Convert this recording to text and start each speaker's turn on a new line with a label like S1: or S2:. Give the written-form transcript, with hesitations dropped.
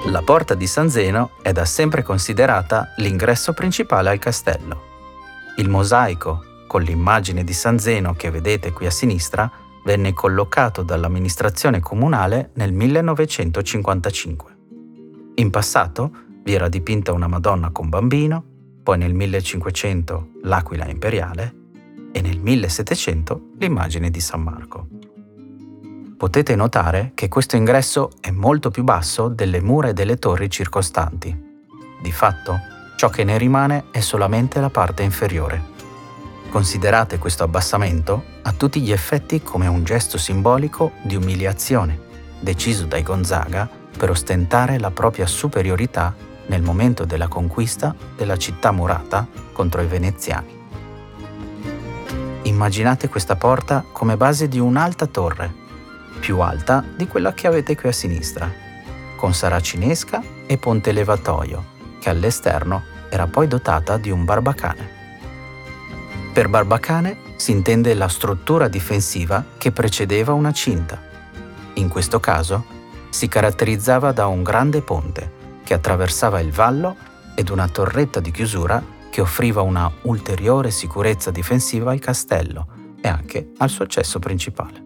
S1: La porta di San Zeno è da sempre considerata l'ingresso principale al castello. Il mosaico, con l'immagine di San Zeno che vedete qui a sinistra, venne collocato dall'amministrazione comunale nel 1955. In passato vi era dipinta una Madonna con bambino, poi nel 1500 l'Aquila imperiale e nel 1700 l'immagine di San Marco. Potete notare che questo ingresso è molto più basso delle mura e delle torri circostanti. Di fatto, ciò che ne rimane è solamente la parte inferiore. Considerate questo abbassamento a tutti gli effetti come un gesto simbolico di umiliazione, deciso dai Gonzaga per ostentare la propria superiorità nel momento della conquista della città murata contro i veneziani. Immaginate questa porta come base di un'alta torre, più alta di quella che avete qui a sinistra, con saracinesca e ponte levatoio, che all'esterno era poi dotata di un barbacane. Per barbacane si intende la struttura difensiva che precedeva una cinta. In questo caso si caratterizzava da un grande ponte che attraversava il vallo ed una torretta di chiusura che offriva una ulteriore sicurezza difensiva al castello e anche al suo accesso principale.